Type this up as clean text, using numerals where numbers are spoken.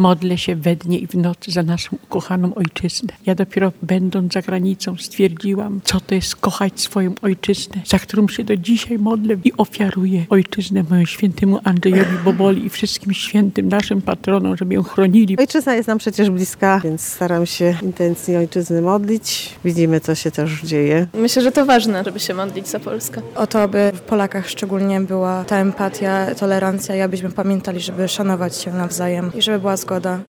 modlę się we dnie i w nocy za naszą ukochaną ojczyznę. Ja dopiero będąc za granicą stwierdziłam, co to jest kochać swoją ojczyznę, za którą się do dzisiaj modlę i ofiaruję ojczyznę mojemu świętemu Andrzejowi Boboli i wszystkim świętym naszym patronom, żeby ją chronili. Ojczyzna jest nam przecież bliska, więc staram się intensji ojczyzny modlić. Widzimy, co się też dzieje. Myślę, że to ważne, żeby się modlić za Polskę. O to, aby w Polakach szczególnie była ta empatia, tolerancja i abyśmy pamiętali, żeby szanować się nawzajem i żeby była zgoda.